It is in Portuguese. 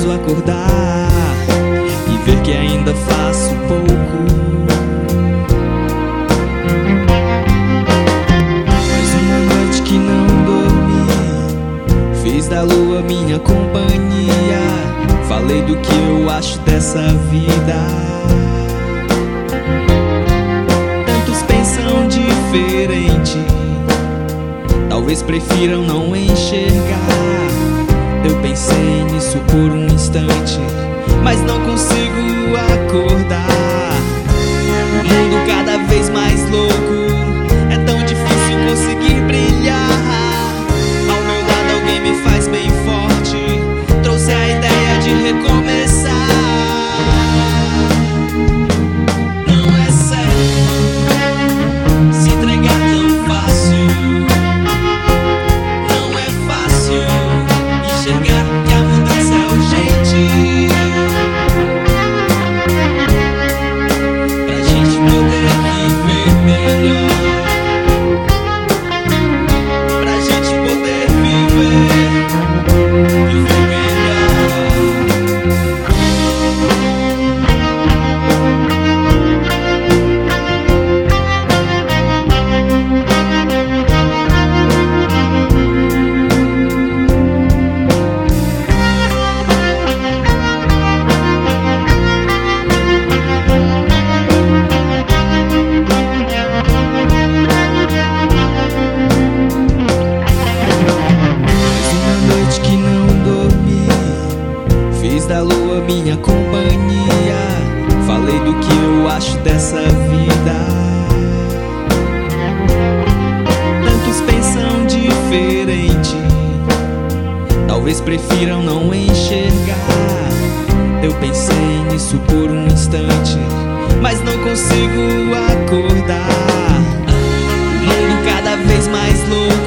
preciso acordar e ver que ainda faço pouco. Mais uma noite que não dormi, fiz da lua minha companhia, falei do que eu acho dessa vida. Tantos pensam diferente, talvez prefiram não enxergar. Eu pensei nisso por um instante, mas não consigo acordar. O mundo cada vez mais louco, é tão difícil conseguir brilhar. Ao meu lado alguém me faz bem forte, trouxe a ideia de recomeçar. Não é certo se entregar tão fácil. Não é fácil enxergar que a mudança é urgente, pra gente poder viver melhor, pra gente poder viver melhor. Fiz da lua minha companhia, falei do que eu acho dessa vida. Tantos pensam diferente, talvez prefiram não enxergar. Eu pensei nisso por um instante, mas não consigo acordar. O mundo cada vez mais louco,